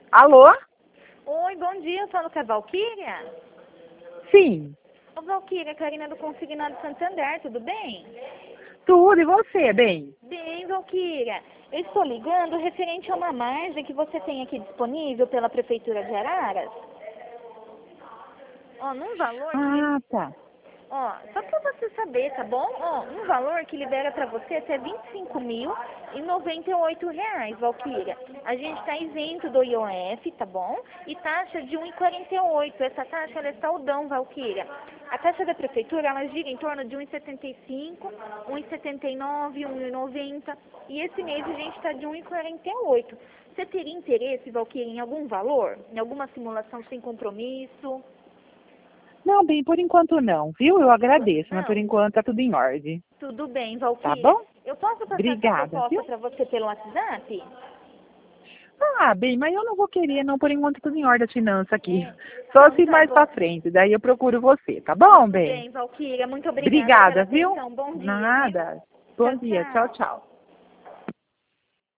Alô? Oi, bom dia, eu falo com a Valquíria. Sim. Ô, Valquíria, Karina do Consignado Santander, tudo bem? Tudo, e você, bem? Bem, Valquíria. Eu estou ligando referente a uma margem que você tem aqui disponível pela Prefeitura de Araras. Ó, num valor que... Ah, tá. Ó, só pra você saber, tá bom? Ó, um valor que libera pra você até R$ 25.098, Valquíria. A gente tá isento do IOF, tá bom? E taxa de 1,48. Essa taxa, ela é saudão, Valquíria. A taxa da prefeitura, ela gira em torno de 1,75, 1,79, 1,90. E esse mês a gente tá de 1,48. Você teria interesse, Valquíria, em algum valor? Em alguma simulação sem compromisso? Não, bem, por enquanto não, viu? Eu agradeço, mas por Não? enquanto tá tudo em ordem. Tudo bem, Tá Valquíria. bom? Eu posso passar essa Obrigada, proposta viu? para você pelo WhatsApp? Ah, bem, mas eu não vou querer, não, por enquanto tudo em ordem a finança aqui. É. Só Então se tá mais bom. pra frente, daí eu procuro você, tá bom, Tudo bem? bem, Valquíria. Muito obrigada pela Obrigada, viu? atenção. Bom dia, viu? Nada. Bom Tchau, dia, tchau, tchau. tchau.